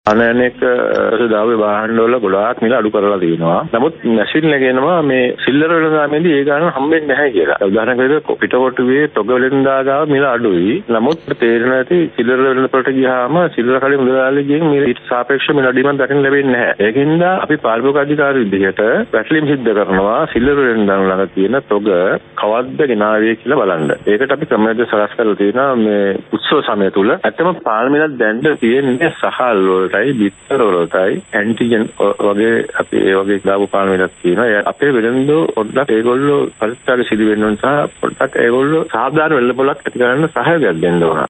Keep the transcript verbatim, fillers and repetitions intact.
අනේක දාවේ වාහන වල ගොඩාක් මිල අඩු කරලා තියෙනවා. නමුත් මැෂින් එකේනවා මේ සිල්ලර වෙනදාමේදී ඒ ගාන හම්බෙන්නේ නැහැ කියලා. උදාහරණයක් විදිහට පිටකොටුවේ තොග වෙලෙන්දා ගාව මිල අඩුයි. නමුත් තේරෙන නැති සිල්ලර වෙලෙන්දට ගියාම සිල්ලර කලින් මුදලාලිගෙන් මිල ඊට සාපේක්ෂව මිල අඩුවීමක් දකින්න ලැබෙන්නේ නැහැ. ඒකින්ද අපි පාරිභෝගික අධිකාරී විදිහට පැටලීම් සිද්ධ කරනවා සිල්ලර වෙලෙන්දා ළඟ තියෙන තොග කවද්ද ගෙනාවේ කියලා බලන්න. ඒකට අපි ක්‍රමවේද සකස් කරලා තියෙනවා මේ උත්සව සමය තුල. ඇත්තම පාන් මිලක් දැන්න තියෙන්නේ සහල් වලටයි බිත්තර වලටයි ඇන්ටිජන් වගේ අපි ඒ වගේ දාපු පාන් මිලක් තියෙනවා. අපේ වෙළඳෝ පොඩ්ඩක් ඒගොල්ලෝ පරිත්‍යාග සිදු වෙන්න නිසා පොඩ්ඩක් ඒගොල්ලෝ සාධාරණ වෙළඳ පොලක් ඇති කරන්න සහයෝගයක් දෙන්න ඕන.